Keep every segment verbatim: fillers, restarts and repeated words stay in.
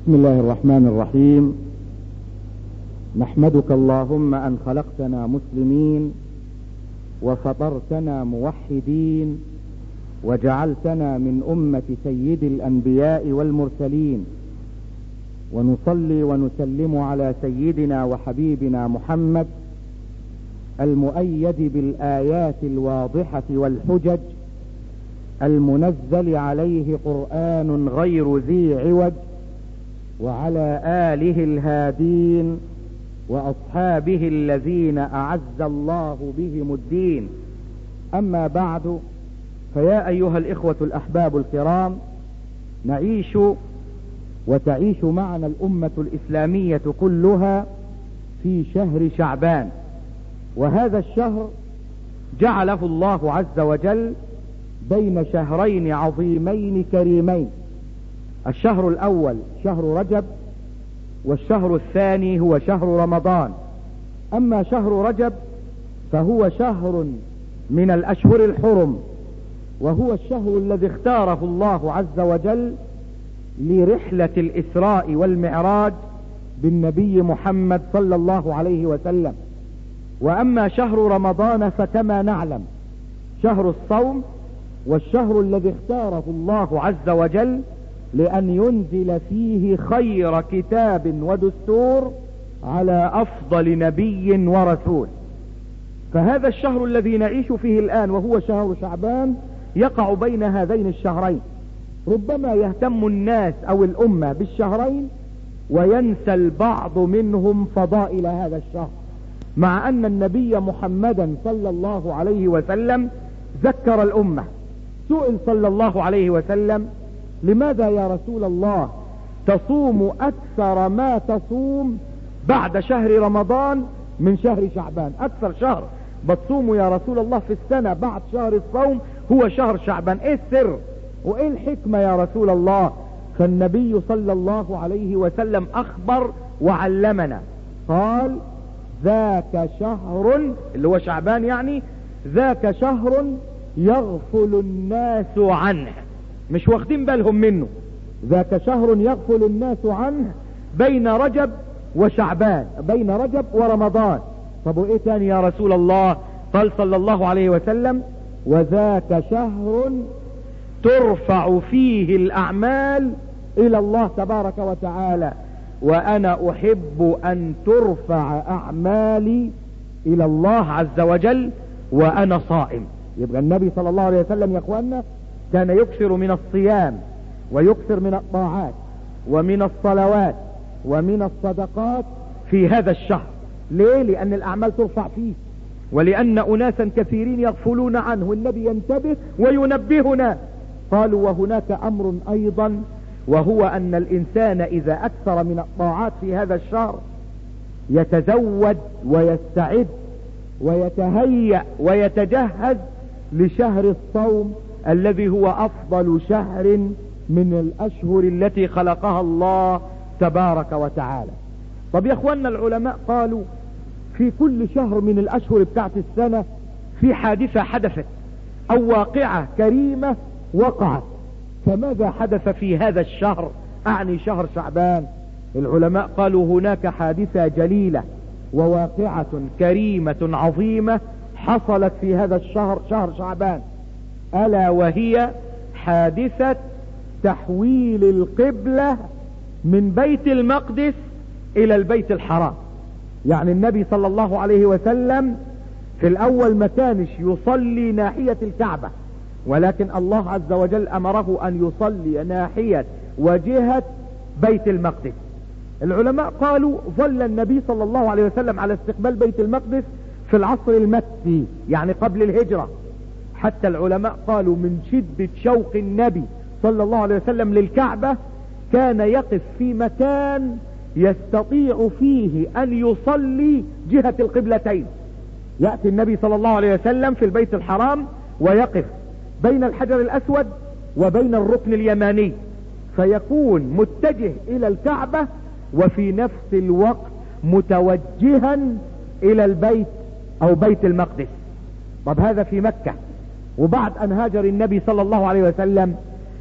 بسم الله الرحمن الرحيم. نحمدك اللهم أن خلقتنا مسلمين وفطرتنا موحدين وجعلتنا من أمة سيد الأنبياء والمرسلين، ونصلي ونسلم على سيدنا وحبيبنا محمد المؤيد بالآيات الواضحة والحجج، المنزل عليه قرآن غير ذي عوج، وعلى آله الهادين وأصحابه الذين أعز الله بهم الدين. أما بعد، فيا أيها الإخوة الأحباب الكرام، نعيش وتعيش معنا الأمة الإسلامية كلها في شهر شعبان، وهذا الشهر جعله الله عز وجل بين شهرين عظيمين كريمين. الشهر الأول شهر رجب، والشهر الثاني هو شهر رمضان. أما شهر رجب فهو شهر من الأشهر الحرم، وهو الشهر الذي اختاره الله عز وجل لرحلة الإسراء والمعراج بالنبي محمد صلى الله عليه وسلم. وأما شهر رمضان فكما نعلم شهر الصوم، والشهر الذي اختاره الله عز وجل لأن ينزل فيه خير كتاب ودستور على أفضل نبي ورسول. فهذا الشهر الذي نعيش فيه الآن وهو شهر شعبان يقع بين هذين الشهرين. ربما يهتم الناس أو الأمة بالشهرين وينسى البعض منهم فضائل هذا الشهر، مع أن النبي محمدا صلى الله عليه وسلم ذكر الأمة. سئل صلى الله عليه وسلم: لماذا يا رسول الله تصوم أكثر ما تصوم بعد شهر رمضان من شهر شعبان؟ أكثر شهر بتصوم يا رسول الله في السنة بعد شهر الصوم هو شهر شعبان، ايه السر وايه الحكمة يا رسول الله؟ فالنبي صلى الله عليه وسلم أخبر وعلمنا، قال: ذاك شهر، اللي هو شعبان يعني، ذاك شهر يغفل الناس عنه. مش واخدين بالهم منه. ذاك شهر يغفل الناس عنه بين رجب وشعبان، بين رجب ورمضان. طب وايه تاني يا رسول الله؟ قال صلى الله عليه وسلم: وذاك شهر ترفع فيه الأعمال إلى الله تبارك وتعالى، وأنا أحب أن ترفع أعمالي إلى الله عز وجل وأنا صائم. يبقى النبي صلى الله عليه وسلم يا اخواننا كان يكثر من الصيام ويكثر من الطاعات ومن الصلوات ومن الصدقات في هذا الشهر. ليه؟ لأن الأعمال ترفع فيه، ولأن أناسا كثيرين يغفلون عنه. النبي ينتبه وينبهنا. قالوا: وهناك أمر أيضا، وهو أن الإنسان إذا أكثر من الطاعات في هذا الشهر يتزود ويستعد ويتهيأ ويتجهز لشهر الصوم الذي هو أفضل شهر من الأشهر التي خلقها الله تبارك وتعالى. طب يا اخوانا، العلماء قالوا في كل شهر من الأشهر بتاعت السنة في حادثة حدثت أو واقعة كريمة وقعت. فماذا حدث في هذا الشهر، أعني شهر شعبان؟ العلماء قالوا هناك حادثة جليلة وواقعة كريمة عظيمة حصلت في هذا الشهر، شهر شعبان، ألا وهي حادثة تحويل القبلة من بيت المقدس إلى البيت الحرام. يعني النبي صلى الله عليه وسلم في الأول ما كانش يصلي ناحية الكعبة، ولكن الله عز وجل أمره أن يصلي ناحية وجهة بيت المقدس. العلماء قالوا ظل النبي صلى الله عليه وسلم على استقبال بيت المقدس في العصر المكي، يعني قبل الهجرة. حتى العلماء قالوا من شدة شوق النبي صلى الله عليه وسلم للكعبة كان يقف في مكان يستطيع فيه أن يصلي جهة القبلتين. يأتي النبي صلى الله عليه وسلم في البيت الحرام ويقف بين الحجر الأسود وبين الركن اليماني، فيكون متجه إلى الكعبة وفي نفس الوقت متوجها إلى البيت أو بيت المقدس. طب هذا في مكة. وبعد أن هاجر النبي صلى الله عليه وسلم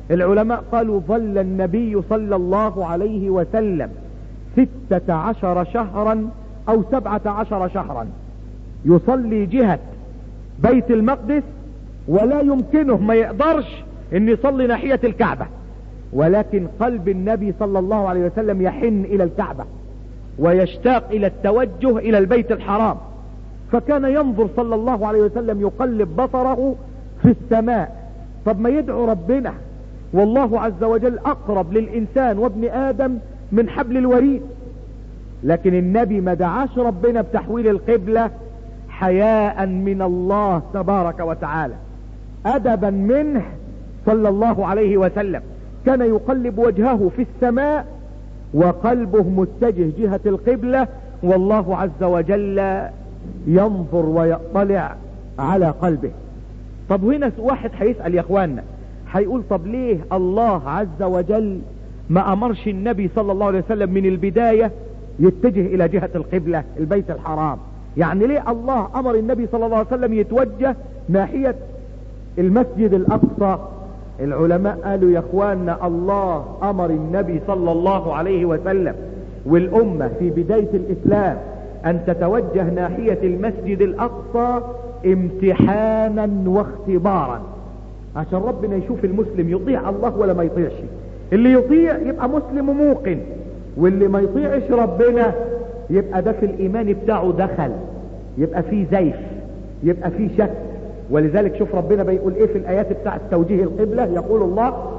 العلماء قالوا ظل النبي صلى الله عليه وسلم ستة عشر شهرا او سبعة عشر شهرا يصلي جهة بيت المقدس، ولا يمكنه، ما يقدرش ان يصلي ناحية الكعبة، ولكن قلب النبي صلى الله عليه وسلم يحن الى الكعبة ويشتاق الى التوجه الى البيت الحرام، فكان ينظر صلى الله عليه وسلم يقلب بصره في السماء. طب ما يدعو ربنا، والله عز وجل اقرب للانسان وابن ادم من حبل الوريد، لكن النبي ما دعاش ربنا بتحويل القبلة حياء من الله تبارك وتعالى، ادبا منه صلى الله عليه وسلم. كان يقلب وجهه في السماء وقلبه متجه جهة القبلة، والله عز وجل ينظر ويطلع على قلبه. طب هنا واحد هيسأل يا اخواننا، هيقول طب ليه الله عز وجل ما امرش النبي صلى الله عليه وسلم من البداية يتجه الى جهة القبلة البيت الحرام؟ يعني ليه الله امر النبي صلى الله عليه وسلم يتوجه ناحية المسجد الاقصى؟ العلماء قالوا يا اخواننا الله امر النبي صلى الله عليه وسلم والامة في بداية الاسلام ان تتوجه ناحية المسجد الاقصى امتحانا واختبارا، عشان ربنا يشوف المسلم يطيع الله ولا ما يطيعش. اللي يطيع يبقى مسلم وموقن، واللي ما يطيعش ربنا يبقى ده في الايمان بتاعه دخل، يبقى فيه زيف، يبقى فيه شك. ولذلك شوف ربنا بيقول ايه في الايات بتاعت توجيه القبلة، يقول الله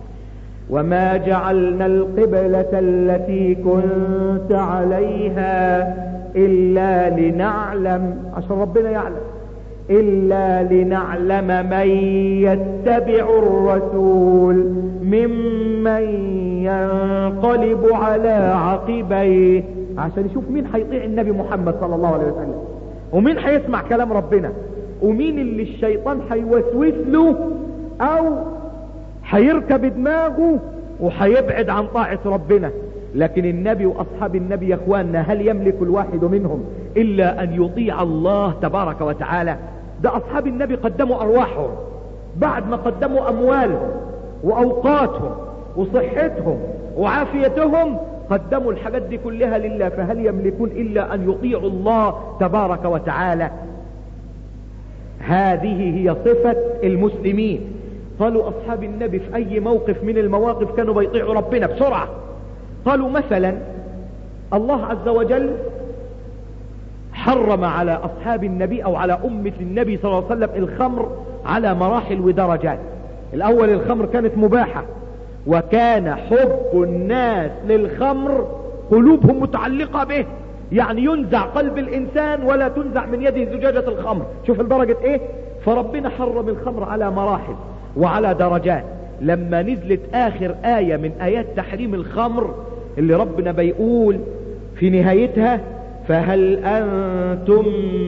وما جعلنا القبلة التي كنت عليها الا لنعلم، عشان ربنا يعلم، الا لنعلم من يتبع الرسول ممن ينقلب على عقبيه، عشان يشوف مين هيطيع النبي محمد صلى الله عليه وسلم، ومين هيسمع كلام ربنا، ومين اللي الشيطان هيوسوس له او هيركب دماغه وهيبعد عن طاعة ربنا. لكن النبي واصحاب النبي يا اخواننا هل يملك الواحد منهم الا ان يطيع الله تبارك وتعالى؟ ده اصحاب النبي قدموا ارواحهم، بعد ما قدموا اموالهم واوقاتهم وصحتهم وعافيتهم، قدموا الحاجات دي كلها لله، فهل يملكون الا ان يطيعوا الله تبارك وتعالى؟ هذه هي صفة المسلمين. قالوا اصحاب النبي في اي موقف من المواقف كانوا بيطيعوا ربنا بسرعة. قالوا مثلا الله عز وجل حرم على اصحاب النبي او على امة النبي صلى الله عليه وسلم الخمر على مراحل ودرجات. الاول الخمر كانت مباحة، وكان حب الناس للخمر قلوبهم متعلقة به، يعني ينزع قلب الانسان ولا تنزع من يده زجاجة الخمر. شوف الدرجة ايه؟ فربنا حرم الخمر على مراحل وعلى درجات. لما نزلت اخر آية من ايات تحريم الخمر اللي ربنا بيقول في نهايتها فهل انتم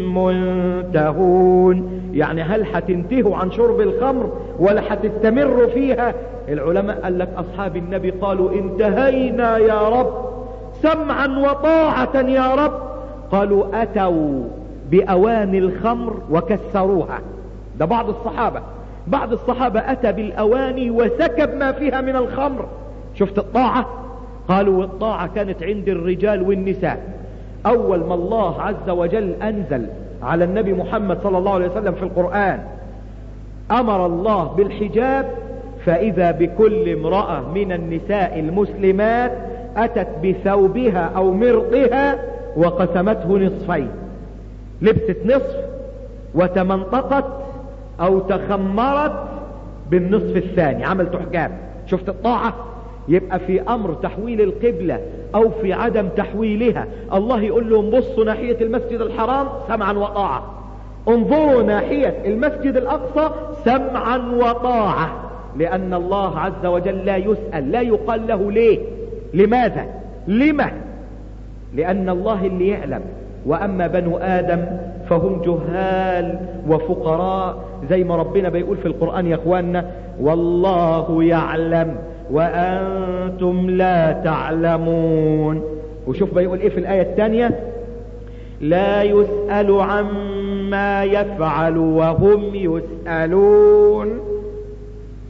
منتهون، يعني هل هتنتهوا عن شرب الخمر ولا هتستمروا فيها؟ العلماء قال لك اصحاب النبي قالوا انتهينا يا رب، سمعا وطاعة يا رب. قالوا اتوا باواني الخمر وكسروها. ده بعض الصحابة، بعض الصحابة اتى بالاواني وسكب ما فيها من الخمر. شفت الطاعة؟ قالوا الطاعة كانت عند الرجال والنساء. اول ما الله عز وجل انزل على النبي محمد صلى الله عليه وسلم في القرآن امر الله بالحجاب، فاذا بكل امرأة من النساء المسلمات اتت بثوبها او مرقها وقسمته نصفين، لبست نصف وتمنطقت او تخمرت بالنصف الثاني، عملت حجاب. شفت الطاعة؟ يبقى في امر تحويل القبلة او في عدم تحويلها الله يقول لهم بصوا ناحية المسجد الحرام سمعا وطاعة، انظروا ناحية المسجد الاقصى سمعا وطاعة، لان الله عز وجل لا يسأل، لا يقال له ليه، لماذا، لما، لان الله اللي يعلم. واما بنو ادم فهم جهال وفقراء، زي ما ربنا بيقول في القرآن يا اخواننا والله يعلم وانتم لا تعلمون. وشوف بيقول ايه في الآية الثانية لا يسأل عما يفعل وهم يسألون.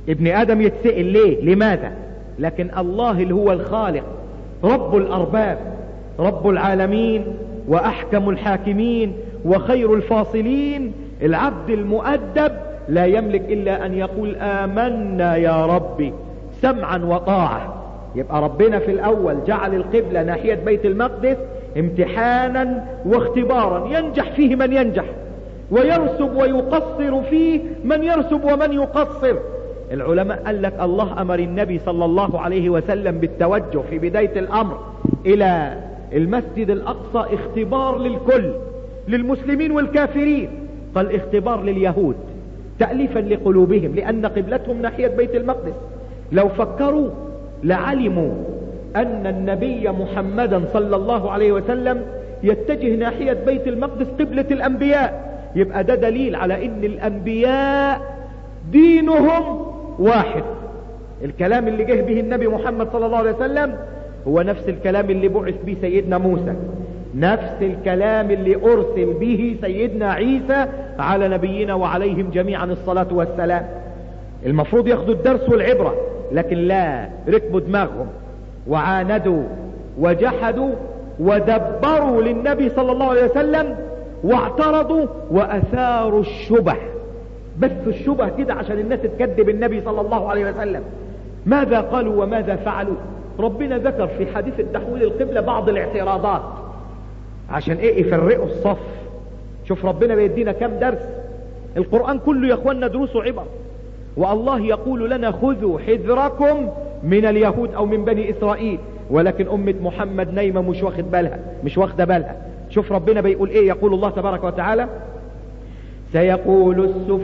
ابن ادم يتسئل ليه لماذا، لكن الله اللي هو الخالق رب الارباب رب العالمين واحكم الحاكمين وخير الفاصلين، العبد المؤدب لا يملك الا ان يقول امنا يا ربي سمعا وطاعة. يبقى ربنا في الاول جعل القبلة ناحية بيت المقدس امتحانا واختبارا، ينجح فيه من ينجح ويرسب ويقصر فيه من يرسب ومن يقصر. العلماء قال لك الله امر النبي صلى الله عليه وسلم بالتوجه في بداية الامر الى المسجد الاقصى اختبار للكل، للمسلمين والكافرين. قال اختبار لليهود تأليفا لقلوبهم لان قبلتهم ناحية بيت المقدس، لو فكروا لعلموا ان النبي محمدا صلى الله عليه وسلم يتجه ناحية بيت المقدس قبلة الانبياء. يبقى ده دليل على ان الانبياء دينهم واحد. الكلام اللي جه به النبي محمد صلى الله عليه وسلم هو نفس الكلام اللي بعث به سيدنا موسى، نفس الكلام اللي ارسل به سيدنا عيسى على نبينا وعليهم جميعا الصلاة والسلام. المفروض ياخدوا الدرس والعبرة، لكن لا، ركبوا دماغهم وعاندوا وجحدوا ودبروا للنبي صلى الله عليه وسلم واعترضوا واثاروا الشبه، بس الشبه كده عشان الناس تكذب النبي صلى الله عليه وسلم. ماذا قالوا وماذا فعلوا؟ ربنا ذكر في حديث تحويل القبلة بعض الاعتراضات عشان ايه؟ يفرقوا الصف. شوف ربنا بيدينا كم درس، القرآن كله يا اخوانا دروس وعبر. والله يقول لنا خذوا حذركم من اليهود او من بني اسرائيل، ولكن امة محمد نايمة مش واخد بالها مش واخده بالها. شوف ربنا بيقول ايه، يقول الله تبارك وتعالى سيقول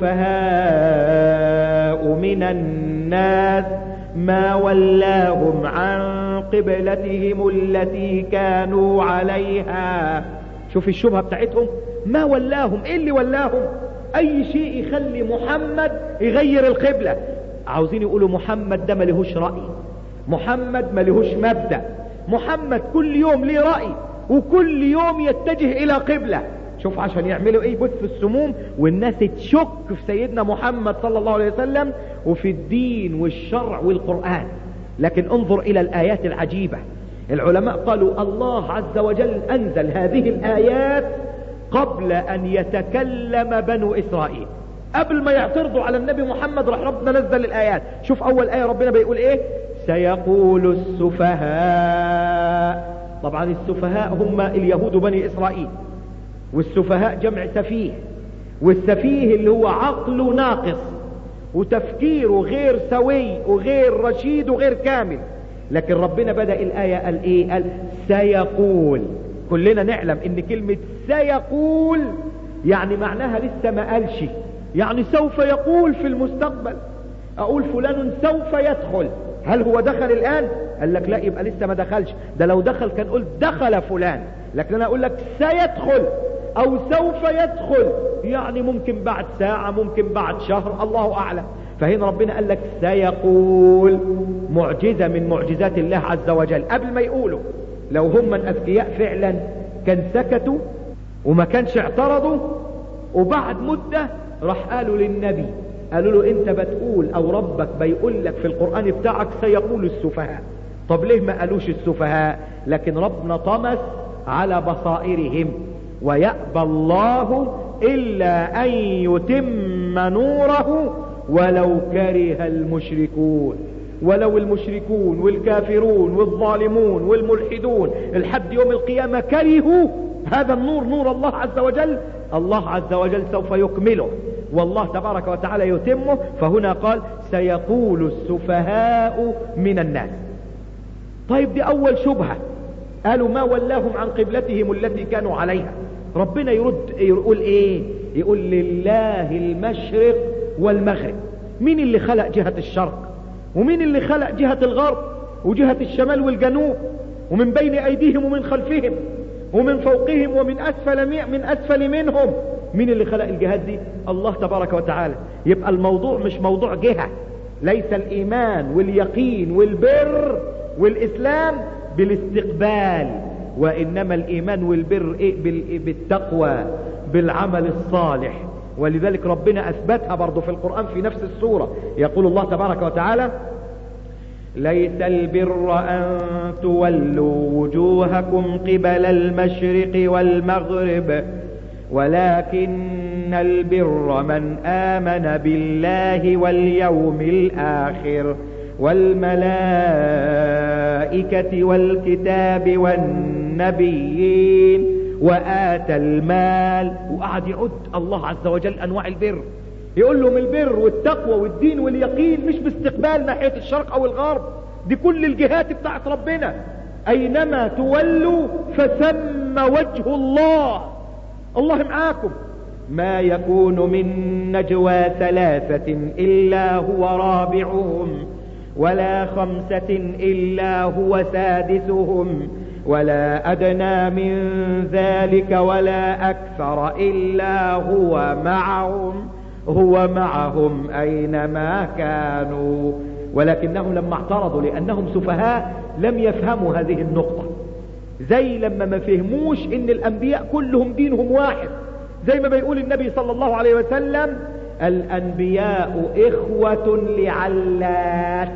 السفهاء من الناس ما ولاهم عن قبلتهم التي كانوا عليها. شوف الشبهة بتاعتهم، ما ولاهم، ايه اللي ولاهم؟ اي شيء يخلي محمد يغير القبلة. عاوزين يقولوا محمد ده ملهوش رأي، محمد ملهوش مبدأ، محمد كل يوم ليه رأي وكل يوم يتجه الى قبلة. شوف عشان يعملوا ايه؟ بث السموم والناس تشك في سيدنا محمد صلى الله عليه وسلم وفي الدين والشرع والقرآن. لكن انظر الى الايات العجيبة. العلماء قالوا الله عز وجل انزل هذه الايات قبل ان يتكلم بنو اسرائيل، قبل ما يعترضوا على النبي محمد راح ربنا نزل الايات. شوف اول ايه ربنا بيقول ايه؟ سيقول السفهاء. طبعا السفهاء هم اليهود بني اسرائيل، والسفهاء جمع سفيه، والسفيه اللي هو عقله ناقص وتفكيره غير سوي وغير رشيد وغير كامل. لكن ربنا بدأ الآية قال ايه؟ قال سيقول. كلنا نعلم ان كلمة سيقول يعني معناها لسه ما قالش، يعني سوف يقول في المستقبل. اقول فلان سوف يدخل، هل هو دخل الآن؟ قال لك لا، يبقى لسه ما دخلش. ده لو دخل كان قلت دخل فلان، لكن انا اقول لك سيدخل او سوف يدخل، يعني ممكن بعد ساعة ممكن بعد شهر، الله اعلم. فهنا ربنا قال لك سيقول، معجزة من معجزات الله عز وجل. قبل ما يقولوا، لو هم من اذكياء فعلا كان سكتوا وما كانش اعترضوا، وبعد مدة راح قالوا للنبي، قالوا له انت بتقول او ربك بيقول لك في القرآن بتاعك سيقول السفهاء. طب ليه ما قالوش السفهاء؟ لكن ربنا طمس على بصائرهم، ويأبى الله إلا أن يتم نوره ولو كره المشركون. ولو المشركون والكافرون والظالمون والملحدون لحد يوم القيامة كرهوا هذا النور، نور الله عز وجل، الله عز وجل سوف يكمله، والله تبارك وتعالى يتمه. فهنا قال سيقول السفهاء من الناس. طيب دي أول شبهة، قالوا ما ولاهم عن قبلتهم التي كانوا عليها. ربنا يرد يقول ايه؟ يقول لله المشرق والمغرب. مين اللي خلق جهة الشرق ومين اللي خلق جهة الغرب وجهة الشمال والجنوب، ومن بين ايديهم ومن خلفهم ومن فوقهم ومن اسفل من اسفل منهم؟ مين اللي خلق الجهات دي؟ الله تبارك وتعالى. يبقى الموضوع مش موضوع جهة، ليس الايمان واليقين والبر والاسلام بالاستقبال، وإنما الإيمان والبر إيه؟ بالتقوى، بالعمل الصالح، ولذلك ربنا أثبتها برضو في القرآن في نفس السورة. يقول الله تبارك وتعالى: ليس البر أن تولوا وجوهكم قبل المشرق والمغرب ولكن البر من آمن بالله واليوم الآخر والملائكة والكتاب والنبيين وآتى المال. وقعد يعد الله عز وجل أنواع البر، يقول لهم البر والتقوى والدين واليقين مش باستقبال ناحية الشرق أو الغرب، دي كل الجهات بتاعت ربنا. أينما تولوا فثم وجه الله، الله معاكم. ما يكون من نجوى ثلاثة إلا هو رابعهم ولا خمسة إلا هو سادسهم ولا أدنى من ذلك ولا أكثر إلا هو معهم هو معهم أينما كانوا. ولكنهم لما اعترضوا لأنهم سفهاء لم يفهموا هذه النقطة، زي لما ما فهموش إن الأنبياء كلهم دينهم واحد، زي ما بيقول النبي صلى الله عليه وسلم: الأنبياء إخوة لعلات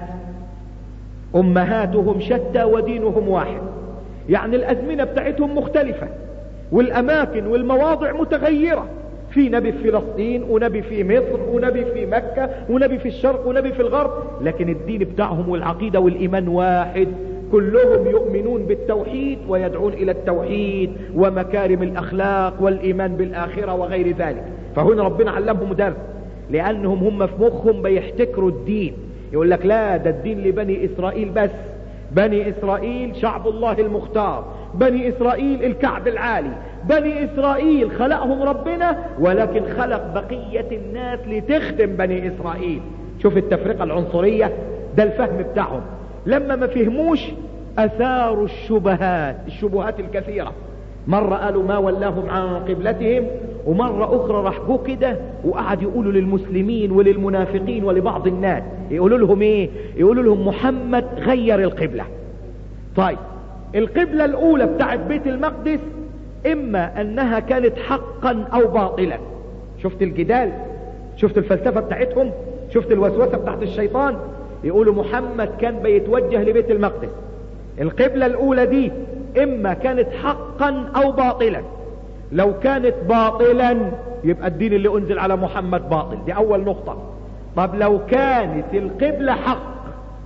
أمهاتهم شتى ودينهم واحد. يعني الأزمنة بتاعتهم مختلفة والأماكن والمواضع متغيرة، في نبي في فلسطين ونبي في مصر ونبي في مكة ونبي في الشرق ونبي في الغرب، لكن الدين بتاعهم والعقيدة والإيمان واحد. كلهم يؤمنون بالتوحيد ويدعون إلى التوحيد ومكارم الأخلاق والإيمان بالآخرة وغير ذلك. فهنا ربنا علمهم درس، لأنهم هم في مخهم بيحتكروا الدين، يقول لك لا ده الدين لبني إسرائيل بس، بني إسرائيل شعب الله المختار، بني إسرائيل الكعب العالي، بني إسرائيل خلقهم ربنا ولكن خلق بقية الناس لتخدم بني إسرائيل. شوف التفرقة العنصرية، ده الفهم بتاعهم. لما ما فهموش أثاروا الشبهات الشبهات الكثيرة، مرة قالوا ما ولاهم عن قبلتهم، ومرة أخرى رحبوا كده وقعد يقولوا للمسلمين وللمنافقين ولبعض الناس، يقولوا لهم إيه؟ يقولوا لهم محمد غير القبلة. طيب القبلة الأولى بتاعت بيت المقدس إما أنها كانت حقا أو باطلا. شفت الجدال، شفت الفلسفة بتاعتهم، شفت الوسوسة بتاعت الشيطان. يقولوا محمد كان بيتوجه لبيت المقدس، القبلة الأولى دي إما كانت حقا أو باطلا. لو كانت باطلا يبقى الدين اللي أنزل على محمد باطل، دي أول نقطة. طب لو كانت القبلة حق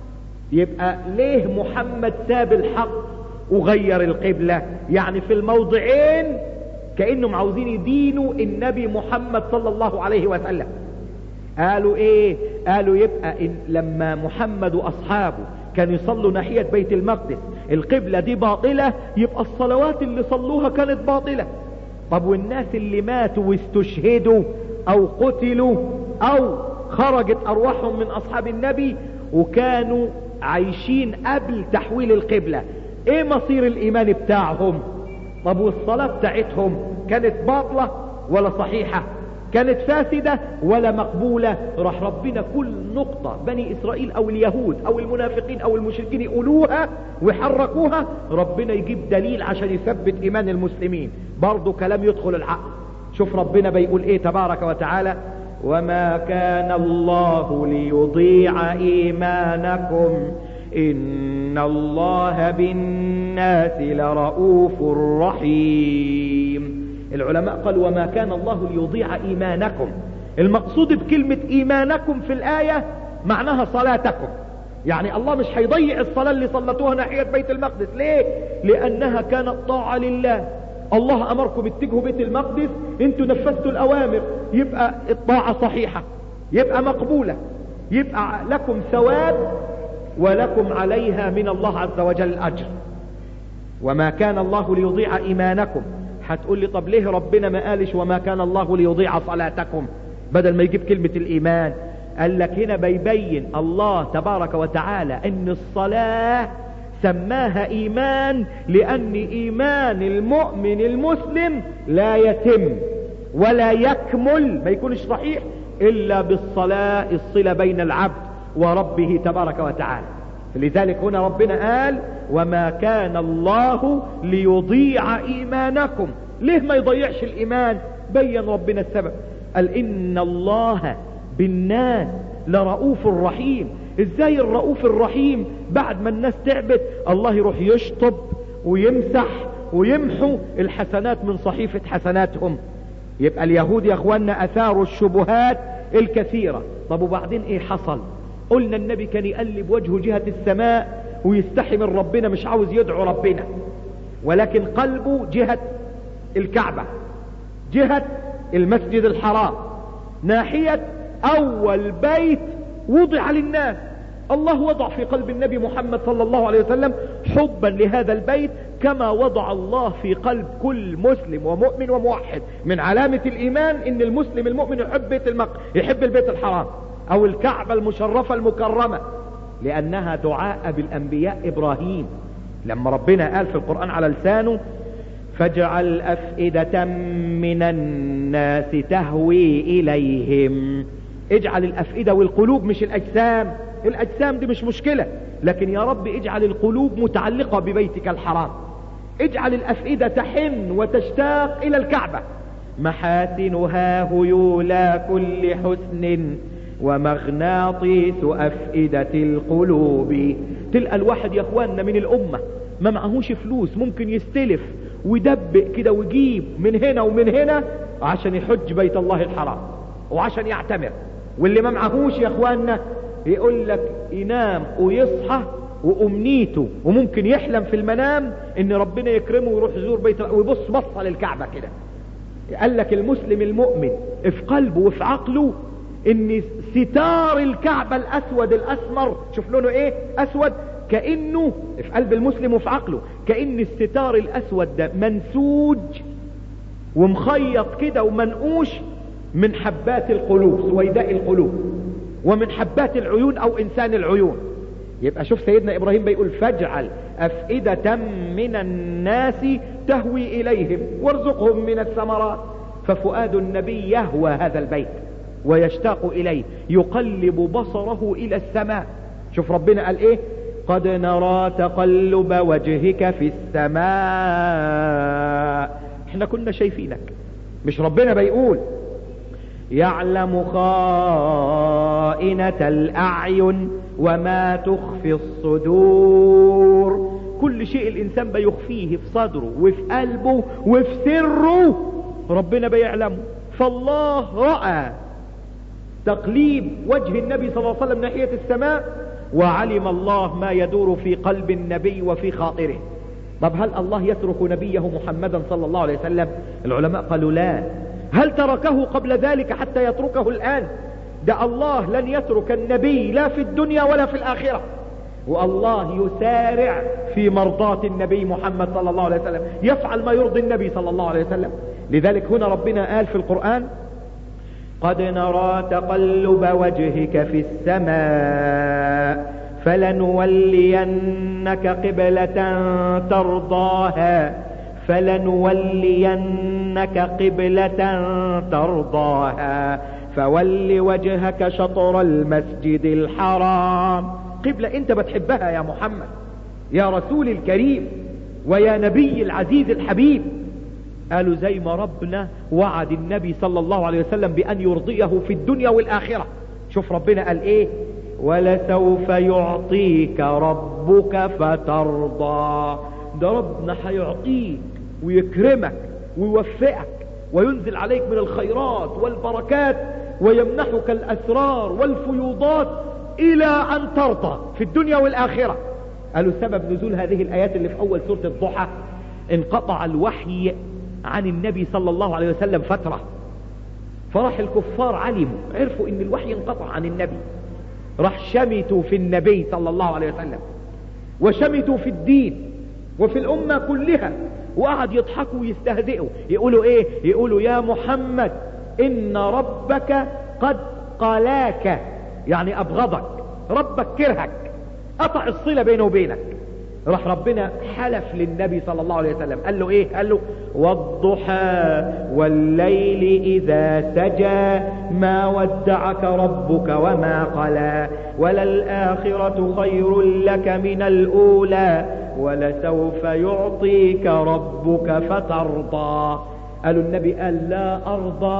يبقى ليه محمد ساب الحق وغير القبلة؟ يعني في الموضعين كأنهم عاوزين يدينوا النبي محمد صلى الله عليه وسلم. قالوا ايه؟ قالوا يبقى إن لما محمد واصحابه كانوا يصلوا ناحية بيت المقدس القبلة دي باطلة، يبقى الصلوات اللي صلوها كانت باطلة. طب والناس اللي ماتوا واستشهدوا او قتلوا او خرجت ارواحهم من اصحاب النبي وكانوا عايشين قبل تحويل القبلة، ايه مصير الايمان بتاعهم؟ طب والصلاة بتاعتهم كانت باطلة ولا صحيحة؟ كانت فاسدة ولا مقبولة؟ راح ربنا كل نقطة بني إسرائيل أو اليهود أو المنافقين أو المشركين يقولوها ويحركوها، ربنا يجيب دليل عشان يثبت إيمان المسلمين. برضو كلام يدخل العقل. شوف ربنا بيقول إيه تبارك وتعالى: وما كان الله ليضيع إيمانكم إن الله بالناس لرؤوف رحيم. العلماء قالوا وما كان الله ليضيع إيمانكم، المقصود بكلمة إيمانكم في الآية معناها صلاتكم. يعني الله مش هيضيع الصلاة اللي صلتوها ناحية بيت المقدس. ليه؟ لأنها كانت طاعة لله. الله أمركم اتجهوا بيت المقدس، انتوا نفذتوا الأوامر، يبقى الطاعة صحيحة، يبقى مقبولة، يبقى لكم ثواب ولكم عليها من الله عز وجل أجر. وما كان الله ليضيع إيمانكم. هتقول لي طب ليه ربنا ما قالش وما كان الله ليضيع صلاتكم بدل ما يجيب كلمة الإيمان؟ قال لك هنا بيبين الله تبارك وتعالى ان الصلاة سماها إيمان لأن إيمان المؤمن المسلم لا يتم ولا يكمل، ما يكونش صحيح إلا بالصلاة، الصلة بين العبد وربه تبارك وتعالى. لذلك هنا ربنا قال وما كان الله ليضيع إيمانكم. ليه ما يضيعش الإيمان؟ بين ربنا السبب. قال إن الله بالناس لرؤوف رحيم. ازاي الرؤوف الرحيم بعد ما الناس تعبت الله يروح يشطب ويمسح ويمحو الحسنات من صحيفة حسناتهم؟ يبقى اليهود يا اخوانا اثاروا الشبهات الكثيرة. طب وبعدين ايه حصل؟ قلنا النبي كان يقلب وجهه جهة السماء ويستحي من ربنا، مش عاوز يدعو ربنا، ولكن قلبه جهة الكعبة، جهة المسجد الحرام، ناحية اول بيت وضع للناس. الله وضع في قلب النبي محمد صلى الله عليه وسلم حبا لهذا البيت، كما وضع الله في قلب كل مسلم ومؤمن وموحد من علامة الإيمان إن المسلم المؤمن يحب بيت المقدس، يحب البيت الحرام أو الكعبة المشرفة المكرمة، لأنها دعاء بالأنبياء إبراهيم. لما ربنا قال في القرآن على لسانه فاجعل أفئدة من الناس تهوي إليهم. اجعل الأفئدة والقلوب، مش الأجسام. الأجسام دي مش مشكلة، لكن يا رب اجعل القلوب متعلقة ببيتك الحرام. اجعل الأفئدة تحن وتشتاق إلى الكعبة. محاسنها هيولا كل حسن ومغناطيس أفئدة القلوب. تلقى الواحد يا اخواننا من الأمة ما معهوش فلوس، ممكن يستلف ويدبق كده ويجيب من هنا ومن هنا عشان يحج بيت الله الحرام وعشان يعتمر. واللي ما معهوش يا اخواننا يقول لك ينام ويصحى وامنيته وممكن يحلم في المنام ان ربنا يكرمه ويروح يزور بيت ويبص بصه للكعبة كده. قال لك المسلم المؤمن في قلبه وفي عقله ان ستار الكعبة الاسود الاسمر، شوف لونه ايه، اسود، كأنه في قلب المسلم وفي عقله كأن الستار الاسود ده منسوج ومخيط كده ومنقوش من حبات القلوب، سويداء القلوب، ومن حبات العيون او انسان العيون. يبقى شوف سيدنا ابراهيم بيقول فاجعل افئدة من الناس تهوي اليهم وارزقهم من الثمرات. ففؤاد النبي يهوى هذا البيت ويشتاق اليه، يقلب بصره الى السماء. شوف ربنا قال ايه؟ قد نرى تقلب وجهك في السماء. احنا كنا شايفينك، مش ربنا بيقول يعلم خائنة الأعين وما تخفي الصدور. كل شيء الإنسان بيخفيه في صدره وفي قلبه وفي سره ربنا بيعلمه. فالله رأى تقليب وجه النبي صلى الله عليه وسلم ناحية السماء، وعلم الله ما يدور في قلب النبي وفي خاطره. طب هل الله يترك نبيه محمدا صلى الله عليه وسلم؟ العلماء قالوا لا. هل تركه قبل ذلك حتى يتركه الآن؟ ده الله لن يترك النبي لا في الدنيا ولا في الآخرة، والله يسارع في مرضاة النبي محمد صلى الله عليه وسلم، يفعل ما يرضي النبي صلى الله عليه وسلم. لذلك هنا ربنا قال في القرآن قد نرى تقلب وجهك في السماء فلنولينك قبلة ترضاها فلنولينك قبلة ترضاها فول وجهك شطر المسجد الحرام. قبلة انت بتحبها يا محمد، يا رسول الكريم، ويا نبي العزيز الحبيب. قالوا زي ما ربنا وعد النبي صلى الله عليه وسلم بأن يرضيه في الدنيا والآخرة. شوف ربنا قال ايه؟ ولسوف يعطيك ربك فترضى. ده ربنا هيعطيك ويكرمك ويوفقك وينزل عليك من الخيرات والبركات ويمنحك الأسرار والفيوضات إلى أن ترضى في الدنيا والآخرة. قالوا سبب نزول هذه الآيات اللي في أول سورة الضحى انقطع الوحي عن النبي صلى الله عليه وسلم فترة، فراح الكفار علموا عرفوا ان الوحي انقطع عن النبي، راح شمتوا في النبي صلى الله عليه وسلم وشمتوا في الدين وفي الأمة كلها، وقعد يضحكوا ويستهزئوا. يقولوا ايه؟ يقولوا يا محمد ان ربك قد قلاك، يعني ابغضك، ربك كرهك، قطع الصلة بينه وبينك. راح ربنا حلف للنبي صلى الله عليه وسلم، قال له ايه؟ قال له والضحى والليل اذا سجى ما ودعك ربك وما قلى وللآخرة خير لك من الأولى ولسوف يعطيك ربك فترضى. قالوا النبي قال لا أرضى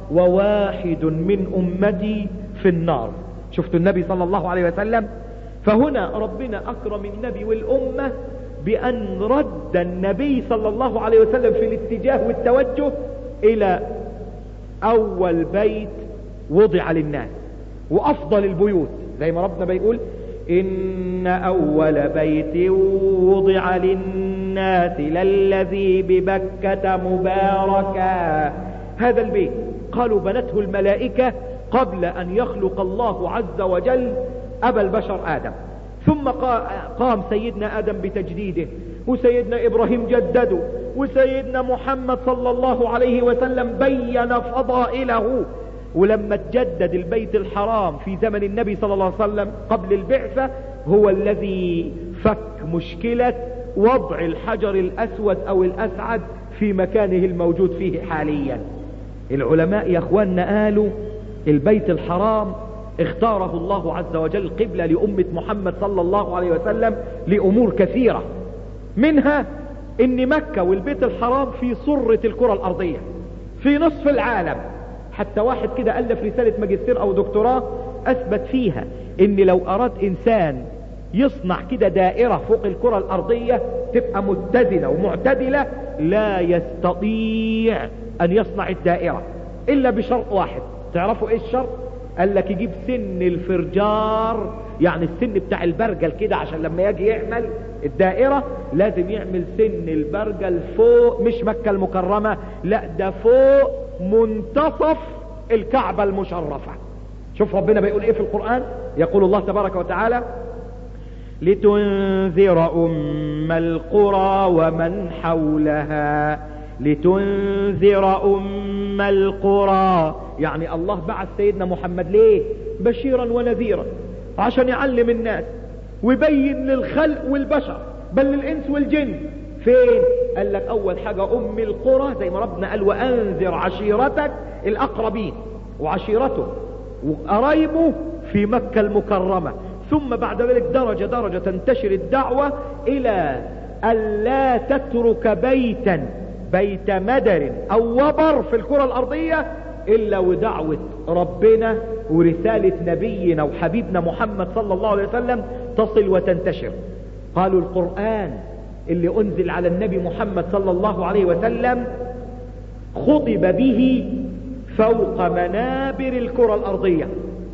وواحد من أمتي في النار. شفتوا النبي صلى الله عليه وسلم؟ فهنا ربنا أكرم النبي والأمة بأن رد النبي صلى الله عليه وسلم في الاتجاه والتوجه إلى أول بيت وضع للناس وأفضل البيوت، زي ما ربنا بيقول إن أول بيت وضع للناس للذي ببكة مباركا. هذا البيت قالوا بنته الملائكة قبل أن يخلق الله عز وجل أبا البشر آدم، ثم قام سيدنا آدم بتجديده، وسيدنا إبراهيم جدده، وسيدنا محمد صلى الله عليه وسلم بين فضائله. ولما تجدد البيت الحرام في زمن النبي صلى الله عليه وسلم قبل البعثة هو الذي فك مشكلة وضع الحجر الأسود أو الأسعد في مكانه الموجود فيه حاليا. العلماء يا أخواننا قالوا البيت الحرام اختاره الله عز وجل قبلة لأمة محمد صلى الله عليه وسلم لأمور كثيرة، منها ان مكة والبيت الحرام في سرة الكرة الأرضية في نصف العالم. حتى واحد كده ألف رسالة ماجستير أو دكتوراه أثبت فيها ان لو أراد إنسان يصنع كده دائرة فوق الكرة الأرضية تبقى متزنة ومعتدلة، لا يستطيع أن يصنع الدائرة إلا بشرط واحد. تعرفوا إيه الشرط؟ قال لك يجيب سن الفرجار، يعني السن بتاع البرجل كده، عشان لما يجي يعمل الدائرة لازم يعمل سن البرجل فوق، مش مكة المكرمة، لا ده فوق منتصف الكعبة المشرفة. شوف ربنا بيقول ايه في القرآن، يقول الله تبارك وتعالى لتنذر أم القرى ومن حولها، لتنذر أم القرى، يعني الله بعث سيدنا محمد ليه؟ بشيرا ونذيرا، عشان يعلم الناس ويبين للخلق والبشر بل للإنس والجن. فين؟ قال لك أول حاجة أم القرى، زي ما ربنا قال وأنذر عشيرتك الأقربين، وعشيرته وقرايبه في مكة المكرمة. ثم بعد ذلك درجة درجة تنتشر الدعوة إلى ألا تترك بيتا بيت مدر أو وبر في الكرة الأرضية إلا ودعوة ربنا ورسالة نبينا وحبيبنا محمد صلى الله عليه وسلم تصل وتنتشر. قالوا القرآن اللي أنزل على النبي محمد صلى الله عليه وسلم خطب به فوق منابر الكرة الأرضية،